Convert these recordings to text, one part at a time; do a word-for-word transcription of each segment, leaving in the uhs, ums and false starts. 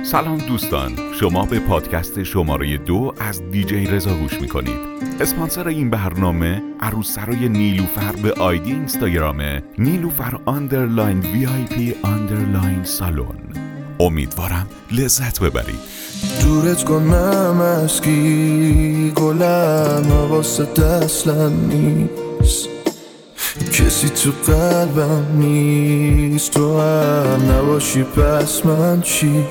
سلام دوستان، شما به پادکست شماره دو از دیجی رضا گوش میکنید. اسپانسر این برنامه عروسسرای نیلوفر به آیدی اینستاگرام نیلوفر آندرلاین وی آی پی آندرلاین سالون. امیدوارم لذت ببرید. دورت کنم از کی گلم واسه دستم نیست، کسی تو قلبم نیست، تو هم نباشی پس من چی؟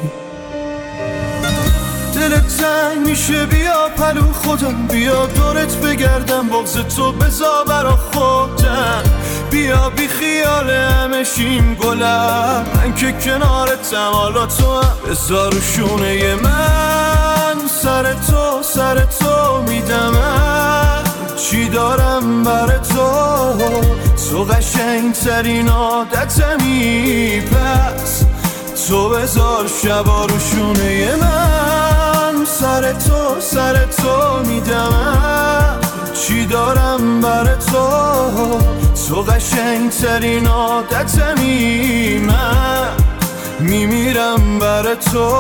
دلت تنگ میشه بیا پلو خودم، بیا دورت بگردم بغض تو بزا برا خودم، بیا بی خیال همه شیم گلم، من که کنارتم حالا تو هم بزا رو شونه من، سر تو سر تو میدمم چی دارم بر تو، تو قشنگ ترین عادتمی، پس تو بذار شبا رو شونه من، سر تو سر تو میدمم چی دارم بر تو، تو قشنگ ترین عادتمی، من میمیرم بر تو.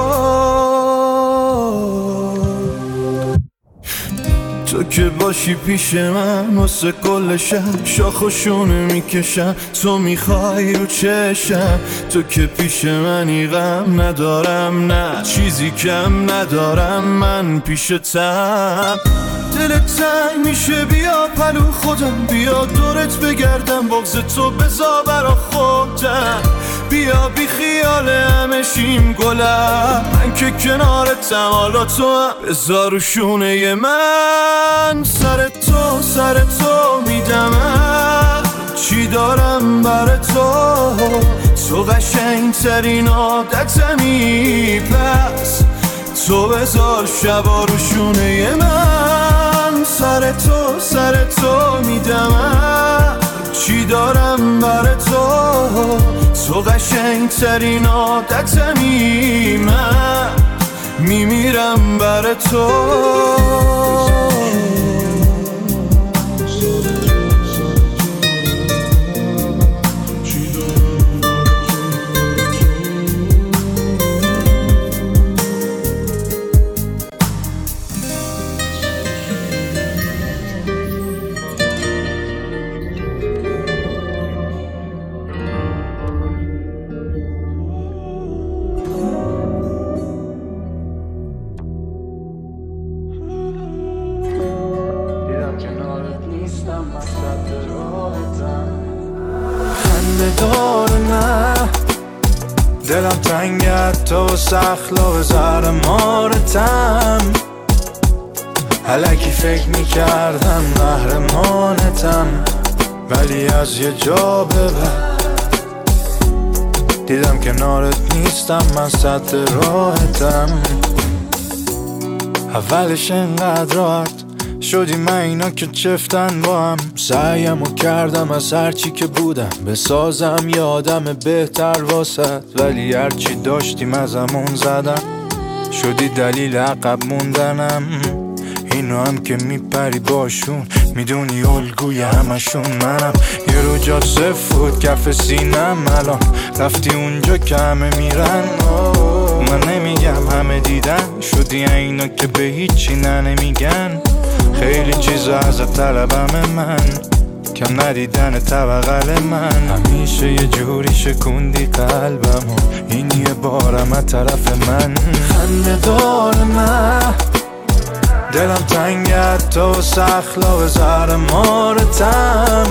تو که باشی پیش من واسه کل شب شاخ و شونه میکشم، تو میخوای رو چشم، تو که پیش منی غم ندارم، نه چیزی کم ندارم من پیشتم. دلت تنگ میشه بیا پلو خودم، بیا دورت بگردم بغض تو بزا برا خودم، بیا بی خیال همه شیم گلم، من که کنارتم حالا تو هم بزا رو شونه من، سر تو سر تو میدمم چی دارم بر تو، تو قشنگ ترین عادتمی، پس تو بذار شبا رو شونه من، سر تو سر تو میدمم چی دارم بر تو، تو قشنگ ترین عادتمی، من میمیرم بر تو. دلم تنگت تو سخلا و زهر مارتم، الکی فکر میکردم قهرمانتم، ولی از یه جا به بعد دیدم کنارت نیستم، من سد راحتم. اولش انقدر راحت شدی من اینا که چفتن با هم، سعیمو کردم از هرچی که بودم بسازم یه آدم بهتر واسد، ولی هرچی داشتیم ازمون زدم، شدی دلیل عقب موندنم. اینو هم که میپری باشون میدونی الگوی همشون منم، یه رو جا سفود کف سینم، الان رفتی اونجا که همه میرن، من نمیگم همه دیدن، شدی اینا که به هیچی نه نمیگن، خیلی چیزا ازت طلبم من، کم ندیدن طبقل من، همیشه یه جوری شکوندی قلبم و این یه بارم از طرف من. خنده دار من دلم تنگت تو سخلا و زهر مارتم،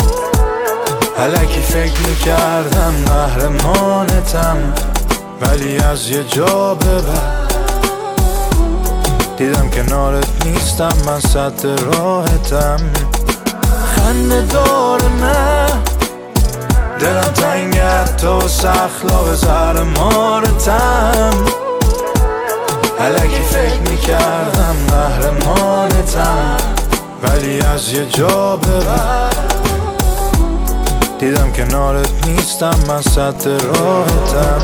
الکی فکر میکردم قهرمانتم، ولی از یه جا به بعد دیدم کنارت نیستم، من سد راحتم. خنده دار نه دلم تنگت تو سخلا و زهر مارتم، الکی فکر میکردم قهرمانتم، ولی از یه جا به بعد دیدم کنارت نیستم، من سد راحتم.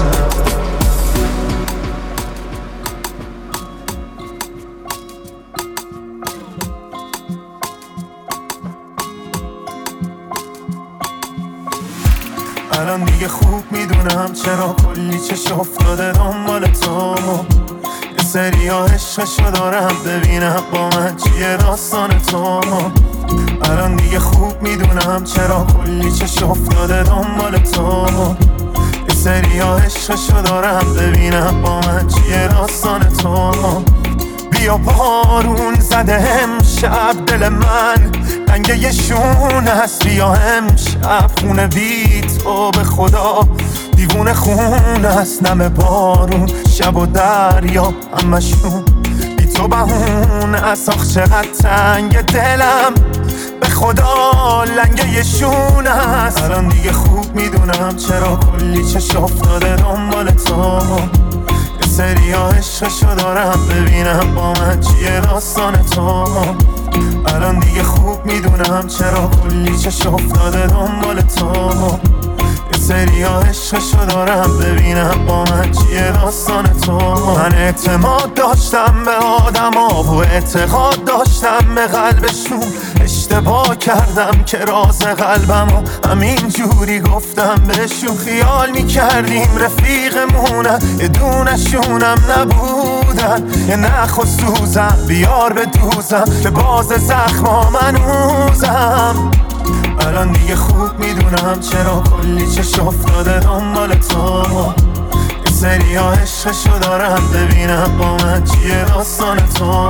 الان دیگه خوب میدونم چرا کلی چش افتاده دنبال تو. یه سری ها عشقشو دارم ببینم با من چیه داستان تو. الان دیگه خوب میدونم چرا کلی چش افتاده دنبال تو. یه سری ها عشقشو دارم ببینم با من چیه داستان تو. بیا بارون زده امشب دل من رنگ یه شون هست. بیا امشب خونه بی تو به خدا دیوونه خون است. نم بارون شب و دریا همشون بی تو بهون است. آخ چقدر تنگ دلم به خدا لنگ یه شون است. الان دیگه خوب میدونم چرا کلی چش افتاده دنبال تو. یه سری ها عشقشو دارم ببینم با من چیه داستان تو. الان دیگه خوب میدونم چرا کلی چش افتاده دنبال تو. یه سری ها عشقشو دارم ببینم با من چیه داستان تو. من اعتماد داشتم به آدم ها و اعتقاد داشتم به قلبشون. اشتباه کردم که راز قلبم و همین جوری گفتم بهشون. خیال میکردیم رفیقمونن یه دونشونم نبودن. یه نخ و سوزم بیار به دوزم به باز زخما منوزم. الان دیگه خوب میدونم چرا کلی چش افتاده دنبال تو. یه سری ها عشقشو دارم ببینم با من چیه داستان تو.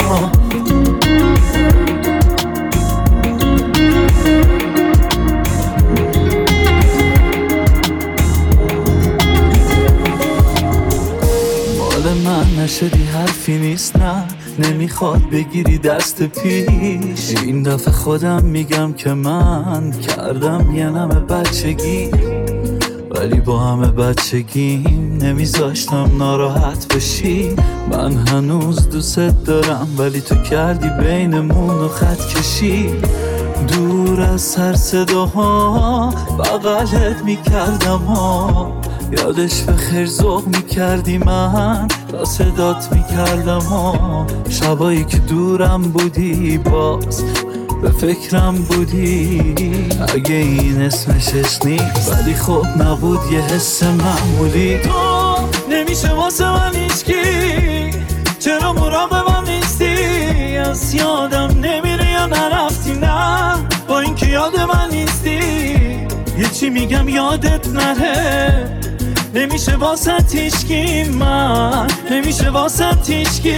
مال من نشدی حرفی نیست نه نمیخواد بگیری دست پیش. این دفعه خودم میگم که من کردم یه نمه بچگی ولی با همه بچگیم نمیذاشتم ناراحت بشی. من هنوز دوست دارم ولی تو کردی بینمون و خط کشی. دور از سر صداها بغلت میکردم ها یادش به خیر ذوق میکردی من تا صدات میکردم ها. شبایی که دورم بودی باز به فکرم بودی. اگه این اسمشش نیست ولی خب نبود یه حس معمولی. تو نمیشه واسه من هیچکی چرا مراقبم نیستی. از یادم نمیره یا نرفتی نه با اینکه یاد من نیستی. یه چی میگم یادت نره نمیشه واسه تیشکی من نمیشه واسه تیشکی.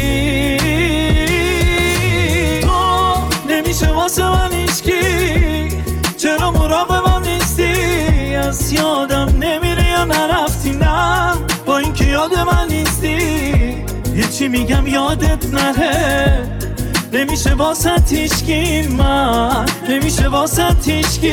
تو نمیشه واسه من هیچکی چرا مراقبم نیستی. از یادم نمیره یا نرفتی نه با اینکه یاد من نیستی. یه چی میگم یادت نره نمیشه واسه تیشکی من نمیشه واسه تیشکی.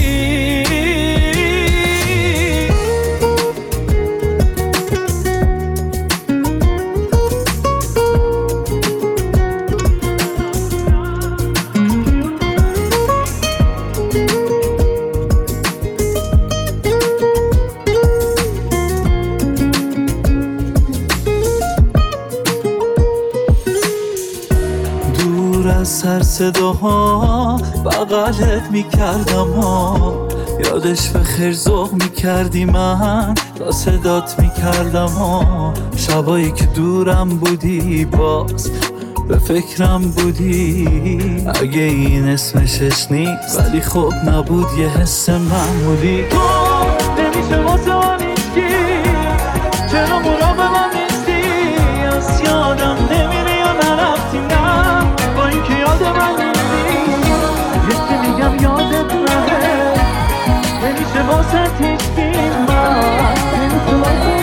سر صداها بغلت میکردم ها یادش به خیر ذوق میکردی من تا صدات میکردم ها. شبایی که دورم بودی باز به فکرم بودی. اگه این اسمشش نیست ولی خب نبود یه حس معمولی. تو نمیشه واسه من هیچکی چرا مراقبم نیستی. از یادم نمیری یا نرفتی نه با اینکه یاد من نیستی. یه چی میگم یادت نره نمیشه واسه تیشکی من نمیشه واسه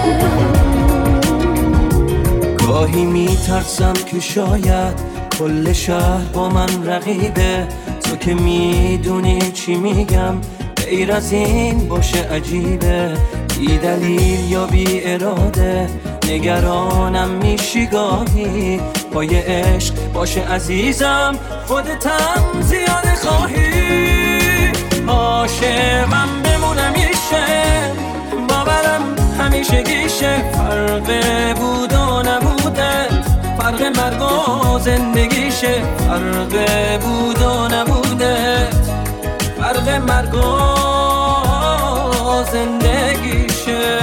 تیشکی. گاهی میترسم که شاید کل شهر با من رقیبه. تو که میدونی چی میگم غیر از این باشه عجیبه. بی دلیل یا بی اراده نگرانم میشی گاهی. پای عشق باشه عزیزم خودتم زیاده خواهی. عاشقم بمونم میشه باورم همیشه گیشه. فرق بود و نبودت فرق مرگ و زندگیشه. فرق بود و نبودت فرق مرگ و زندگیشه،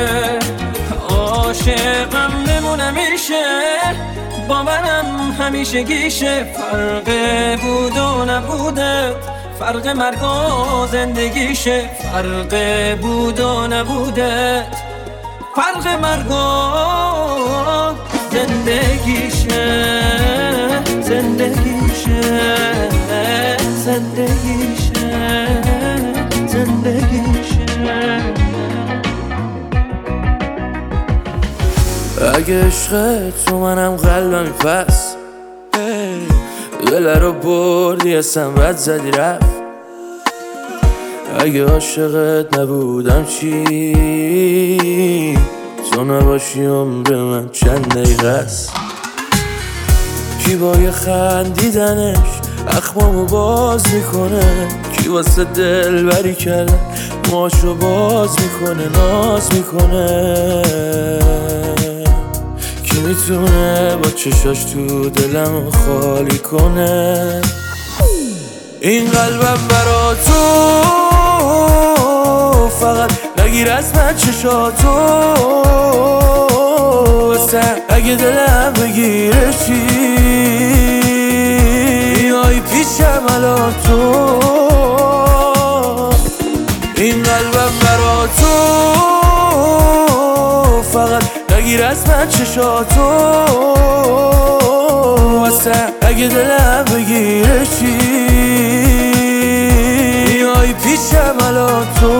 عاشقم بمونه میشه، با منم همیشه گیشه. فرق بود و نبوده، فرق مرگ و زندگیشه، فرق بود و نبوده، فرق مرگ و زندگیشه، زندگیشه، زندگیشه، زندگیشه. اگه عشق تو منم قلبم پس دل رو بردی اصلا بد زدی رفت. اگه عاشقت نبودم چی؟ تو نباشی عمر من چند دقیقه است. کی با یه خندیدنش اخمامو باز میکنه، کی واسه دل بری کردن موهاشو باز میکنه، ناز میکنه. کی میتونه با چشاش تو دلمو خالی کنه؟ این قلبم برا تو، فقط نگیر از من چشاتو. واسه اگه دلم بگیره چی؟ بیای پیشم الان تو. این قلبم برا تو، فقط نگیر از من چشاتو. واسه اگه دلم بگیره چی؟ بیای پیشم الان تو.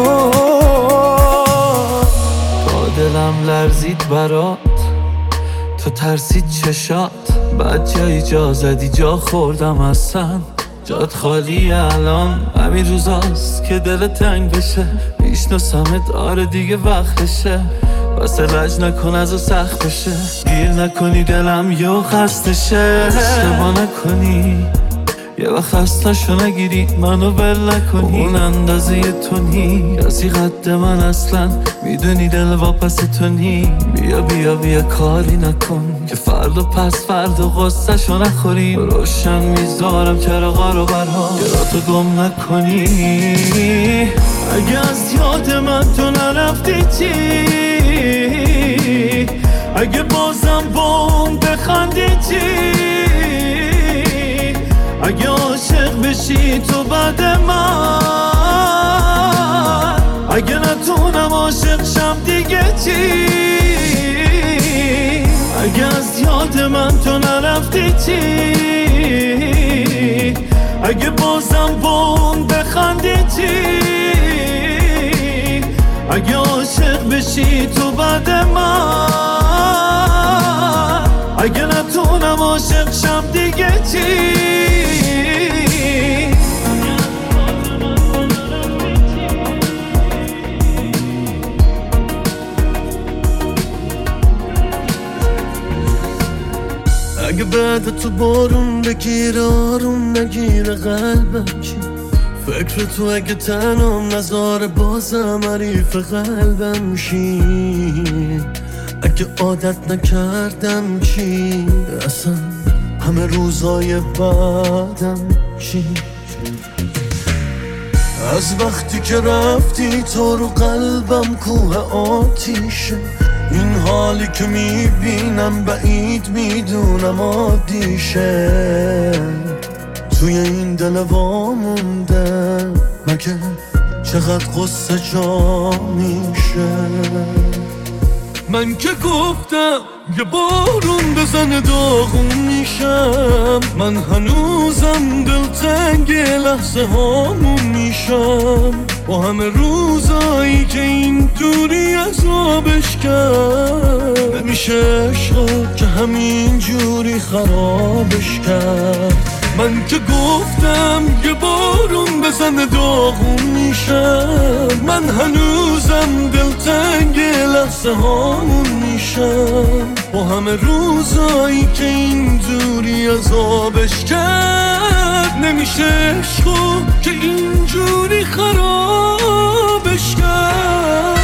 تا دلم لرزید برات، تو ترسید چشات، بعد جایی جا زدی جا خوردم اصلا. جات خالی الان، همین روزاست که دل تنگ بشه. میشناسمت آره دیگه وقتشه، واسه لج نکن از و سخت بشه. گیر نکنی دلم یو خستشه، اشتباه نکنی یه وقت خستشو نگیری، منو بل نکنی. اون اندازه تو نی کسی قد من اصلا، میدونی دل واپس تو نی. بیا بیا بیا کاری نکن که فردا پس فردا غصه‌شو نخوری. روشن میذارم چراغا رو برها که را تو گم نکنی. اگه از یاد من تو نرفتی چی؟ اگه بازم با اون بخندی چی؟ اگه عاشق بشی تو بعد من، اگه نتونم عاشق شم دیگه چی؟ اگه از یاد من تو نرفتی چی؟ اگه بازم با اون بخندی چی؟ اگه عاشق بشی تو بعد من، اگه نتونم عاشق شم دیگه چی؟ اگه بعد تو بارون بگیر آروم نگیره قلبم چی؟ فکر تو اگه تنم نذاره بازم حریف قلبم شی؟ اگه عادت نکردم چی؟ اصلا همه روزای بعدم چی؟ از وقتی که رفتی تو رو قلبم کوه آتیشه. این حالی که میبینم بعید میدونم عادیشه. توی این دل وامونده مگه چقدر قصه جا میشه. من که گفتم یه بارون بزنه داغون میشم. من هنوزم دلتنگ لحظه هامون میشم. با همه روزایی که این دوری عذابش کرد، نمیشه عشقا که همین جوری خرابش کرد. من که گفتم یه بارون بزنه داغون میشم. من هنوزم دلتنگ لحظه هامون میشم. با همه روزایی که این دوری عذابش کرد، نمیشه عشقو که اینجوری خرابش کرد.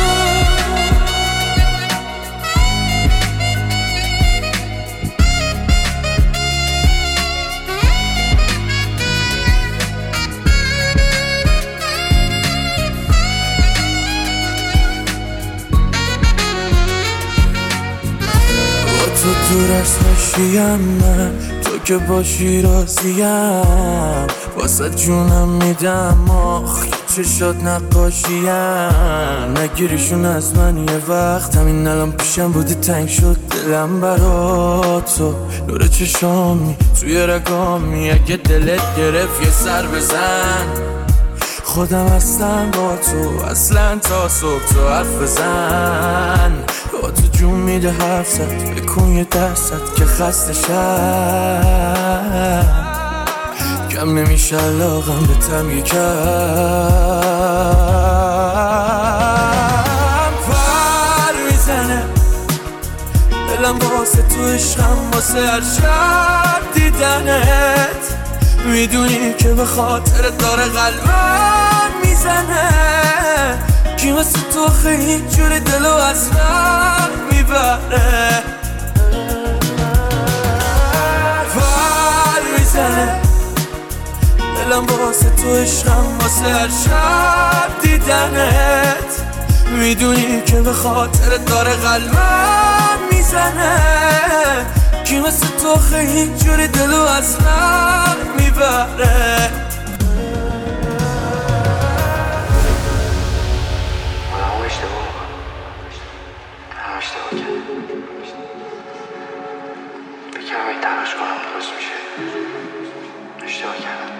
دور از خوشیم من، تو که باشی راضیم، واسه جونم میدم آخ چشات نقاشیم. نگیریشون از من یه وقت، همین الان پیشم بودی تنگ شد دلم برا تو. نور چشامی توی رگامی، اگه دلت گرفت یه سر بزن. خودم هستم با تو اصلا تا صبح تو حرف بزن. با تو جون میده حرف زد، بکن یه درصد که خسته شم. کم نمیشه علاقم به تم یکم. پر میزنه دلم واسه تو عشقم، واسه هر شب دیدنت. میدونی که به خاطر داره قلبم میزنه. کی مثل تو خیلی جوری دلو از من میبره. پر میزنه دلم واسه تو عشقم، واسه هر شب دیدنت. میدونی که به خاطر داره قلبم میزنه. کی مثل تو خیلی جوری دلو از من میبره. تلاش کنم درست میشه. اشتباه کردم.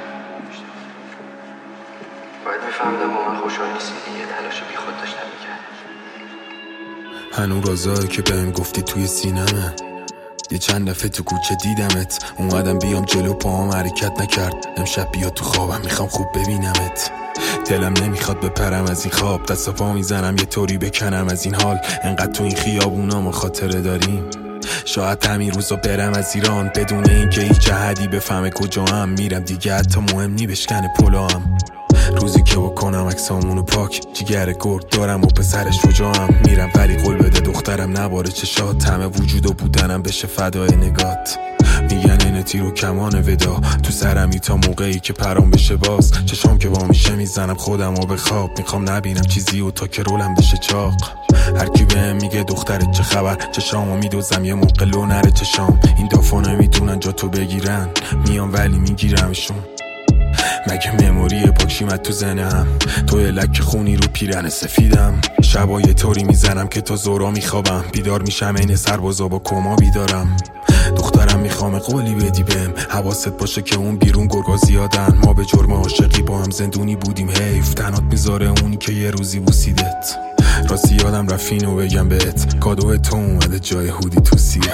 باید میفهمدم با من خوشحال نیستی دیگه، تلاش بی خود داشتم میکردم. هنو رازایی که بهم گفتی توی سینمه. یه چند دفعه تو کوچه دیدمت، اومدم بیام جلو پاهم حرکت نکرد. امشب بیا تو خوابم میخوام خوب ببینمت. دلم نمیخواد بپرم از این خواب، دست و پا میزنم یه طوری بکنم از این حال. انقدر تو این خیابونا ما خاطره داریم، شاید همین روزا برم از ایران بدون اینکه هیچ جهدی بفهمه کجا هم میرم. دیگه حتی مهم نی بشکنه پلوام. روزی که بکنم عکسامونو پاک، جیگر گرد دارم و پسرش شجاعم. میرم ولی قول بده دخترم نباره چشات، همه وجود و بودنم بشه فدای نگات. میگن این تیر و کمان ودا تو سرمی تا موقعی که پرام بشه باز. چشام که با میشه میزنم خودم و به خواب، میخوام نبینم چیزی و تا که رولم بشه چاق. هر کی بهم میگه دخترت چه خبر، چشامو میدوزم یه موقع لو نره چشام. این دافا نمیتونن جا تو بگیرن، میام ولی میگیرمشون. مگه مموری پاکشیمت تو زنم، توی لک خونی رو پیرن سفیدم. شبا یه طوری میزنم که تا زورا میخوابم، بیدار میشم این سربازا با کما بیدارم. دخترم میخوام قولی بدی بهم، حواست باشه که اون بیرون گرگا زیادن. ما به جرم عاشقی با هم زندونی بودیم، حیف تنات میذاره اونی که یه روزی بوسیدت. راستی یادم رفینو بگم بهت، کادو تو اومده جای هودی تو سیه.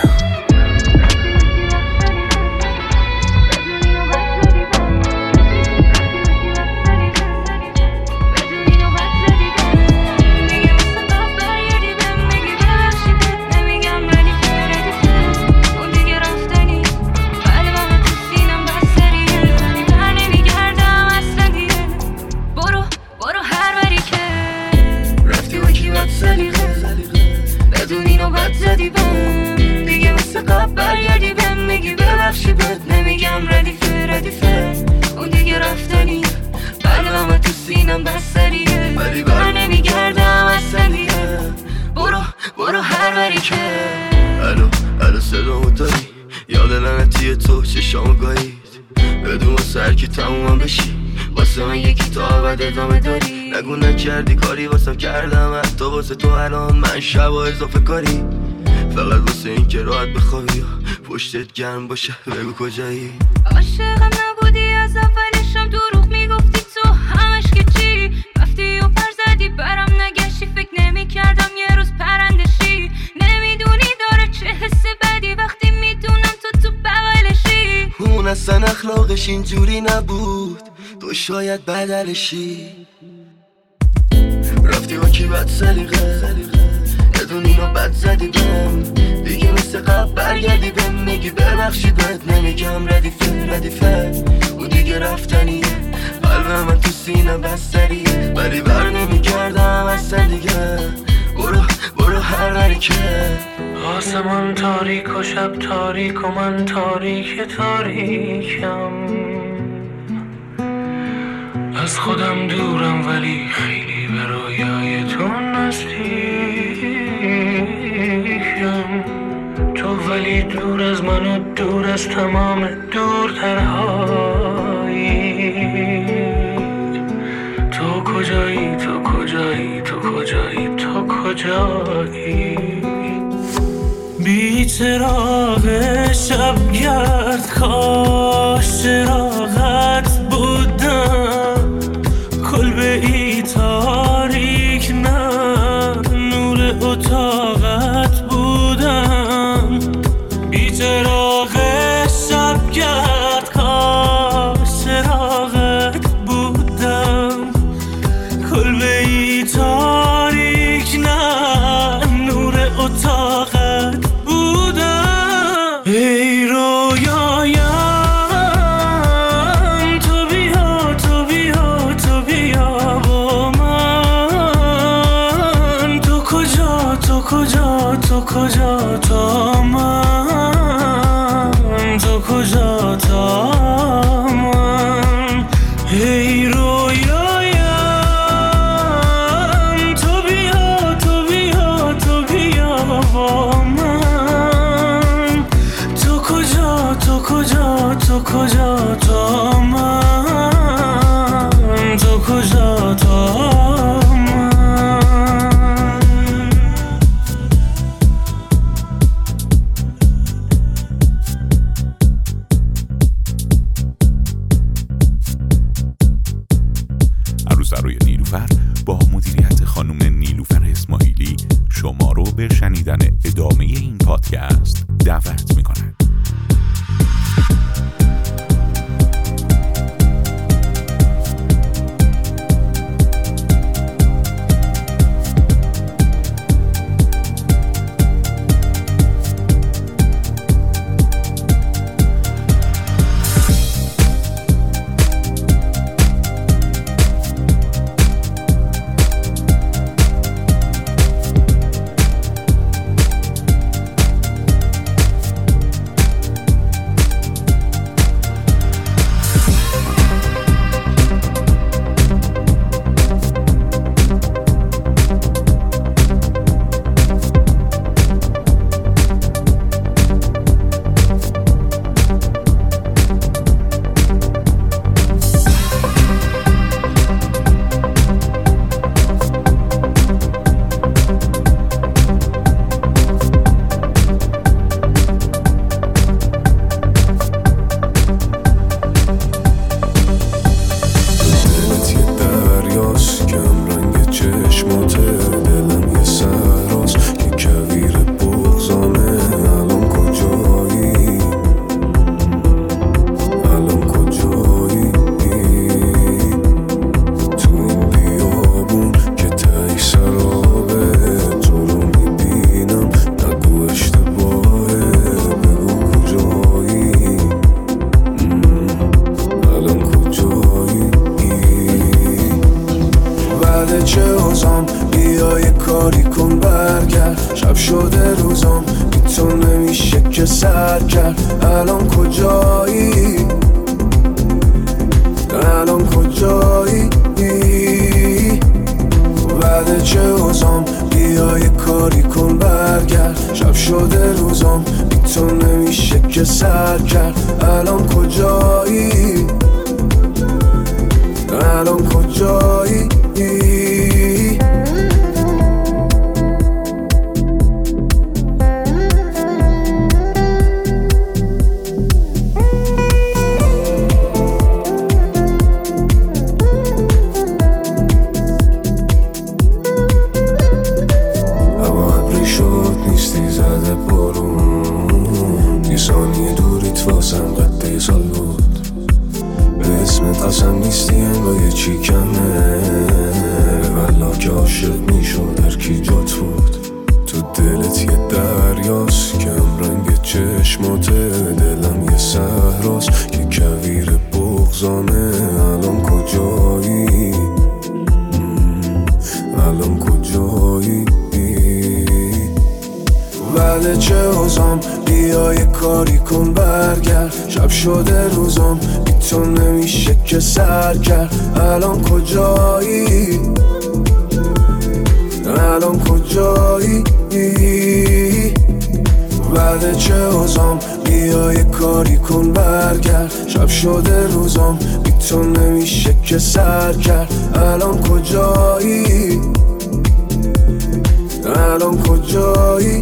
دیگه مثل قبل برگردی بهم میگی ببخشی بهت نمیگم ردیفه ردیفه. اون دیگه رفتنی قلبم تو سینم بستریه، ولی بر نمیگردم اصلا دیگه. برو برو هر بری که الو الو صدامو داری، یاد لعنتی تو چشامو گایید. بدون واسه هر کی تمومم بشی، واسه من یکی تا ابد ادامه داری. نگو نکردی کاری واسم کردم، حتی واسه تو الان من شبا اضافه کاری. فقط واسه این که راحت بخوابی پشتت گرم باشه بگو کجایی. عاشقم نبودی از اولشم، دروغ میگفتی تو همش که چی. رفتی و پر زدی برم نگشتی، فکر نمی کردم یه روز پرندشی. نمیدونی داره چه حس بدی وقتی میدونم تو تو بغلشی. اون اصلا اخلاقش اینجوری نبود، تو شاید بدلشی. رفتی با کی بد سلیقه، بدون اینو بد زدی بهم. دیگه مثل قبل برگردی بهم میگی ببخشی بهت نمیگم ردیفه ردیفه. اون دیگه رفتنیه قلب من تو سینم بستریه، ولی بر نمیگردم اصلا دیگه. برو برو هر بری که آسمان تاریک و شب تاریک و من تاریک تاریکم. از خودم دورم ولی خیلی به رویای تو نزدیکم. تو ولی دور از تمام دورترهایی. تو کجایی تو کجایی تو کجایی تو کجایی؟ بی چراغ شبگرد کاش چراغت بودم، کلبه ای تاریک نه نور اتاقت بودم. بی چراغ شبگرد کاش چراغت بودم، کلبه ای تاریک نه نور اتاقت بودم. ای رویایم تو بیا تو بیا تو بیا با من. تو کجا تو کجا تو کجا تا من؟ تو کجا تا من؟ ای رویایم تو بیا تو بیا تو بیا با من. تو کجا تو کجا تو کجا تا من؟ تو کجا تا من؟ عروسروی نیلوفر با مدیریت خانم نیلوفر اسماعیلی شما رو به شنیدن ادامه این پادکست دعوت می‌کند. بعد چه اوزام بیا یه کاری کن برگرد شب شده روزام بی تو نمیشه که سر کرد الان کجایی الان کجایی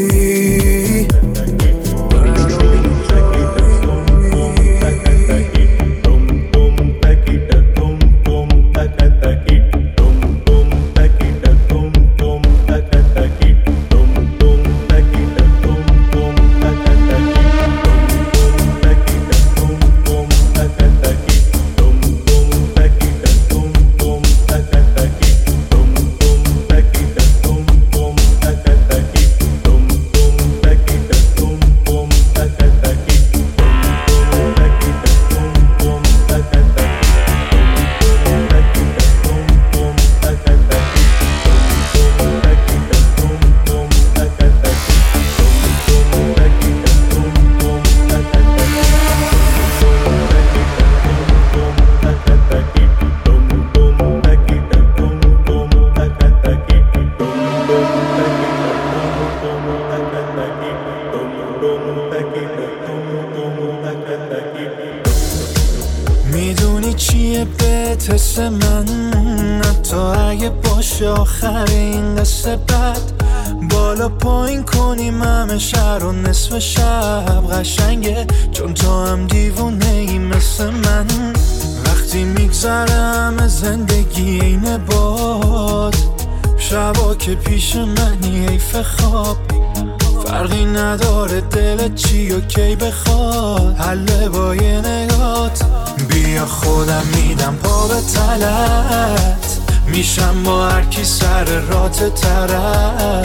میدونی چیه بهت حس من حتی اگه باشه آخر این قصه بد بالا پایین کنیم همه شهر و نصف شب قشنگه چون تو هم دیوونه ای مثل من وقتی میگذره همه زندگی اینه باد شبا که پیش منی حیف خواب فرقی نداره دلت چی و کی بخواد حله با یه نگات بیا خودم میدم پا به تلت میشم با هر کی سر رات طرف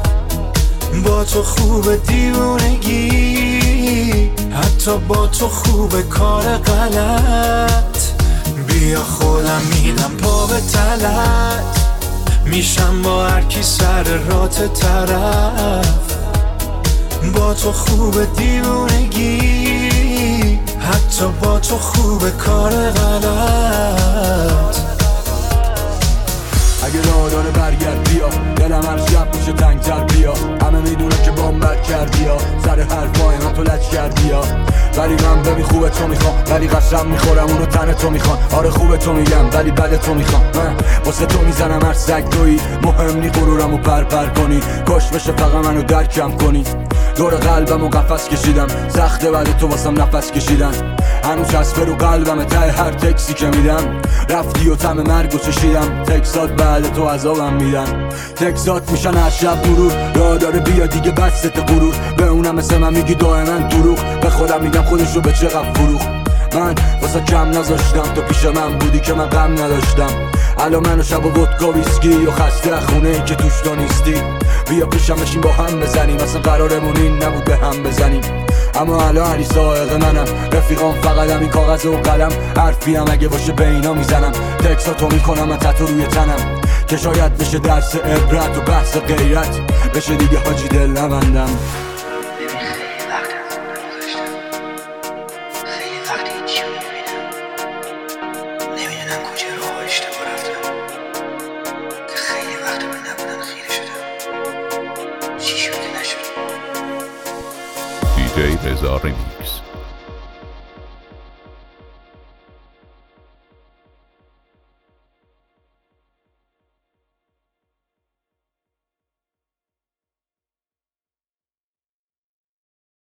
با تو خوب دیوونگی حتی با تو خوب کار غلط بیا خودم میدم پا به تلت میشم با هر کی سر رات طرف با تو خوب دیوونگی حتی با تو خوب کار غلط اگه راه داره برگرد بیا دلم هر شب میشه تنگتر بیا همه میدونه که بامبر کردی یا سر حرفای من تو لج کردی یا ولی من ببین خوبه تو میخوام ولی قسم میخورم اونو تن تو میخوام آره خوبه تو میگم ولی بده تو میخوام من واسه تو میزنم هر سگ تویی مهم نی غرورمو پر پر کنی کش بشه فقط منو درکم کنی دور قلبمو قفس کشیدم سخته بعد تو واسم نفس کشیدن هنوز چسبه رو قلبم ته هر تکسی که میدم رفتی و طعم مرگو چشیدم تکسات بعد تو عذابم میدن تکسات میشن از شب مرور راه داره بیا دیگه بسته غرور به اونم مثل من میگی دائما دروغ به خودم میگم خودش رو به چقدر فروخ من واسه کم نذاشتم تو پیش من بودی که من غم نداشتم الان منو شب و ودکا ویسکی و خسته خونه ای که توش تو نیستی بیا پیشم بشین با هم بزنیم اصلا قرارمون این نبود به هم بزنیم اما الان علی سائق منم رفیقام فقط همین کاغذ و قلم حرفی هم اگه باشه به اینا میزنم تکساتو میکنم من تتو روی تنم که شاید بشه درس عبرت و بحث غیرت بشه دیگه حاجی دل نبندم دی جی رضا ریمیکس.